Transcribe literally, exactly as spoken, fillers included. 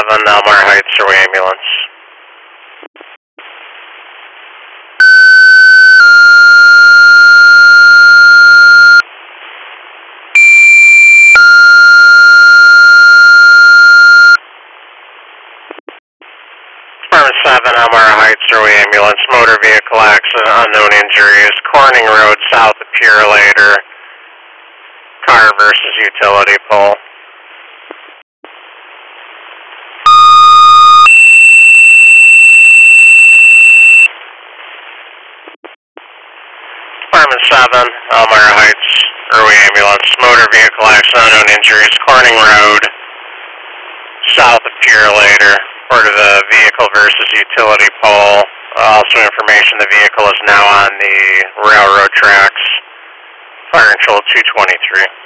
seven, Elmore Heights, Thruway Ambulance. Department seven, Elmore Heights, Thruway Ambulance, motor vehicle accident, unknown injuries, Corning Road, south of Purelator, car versus utility pole. Department seven, Elmore Heights, Thruway Ambulance, motor vehicle accident, unknown injuries, Corning Road, south of Purelator, report of the vehicle versus utility pole. Also information, the vehicle is now on the railroad tracks. Fire control two twenty-three.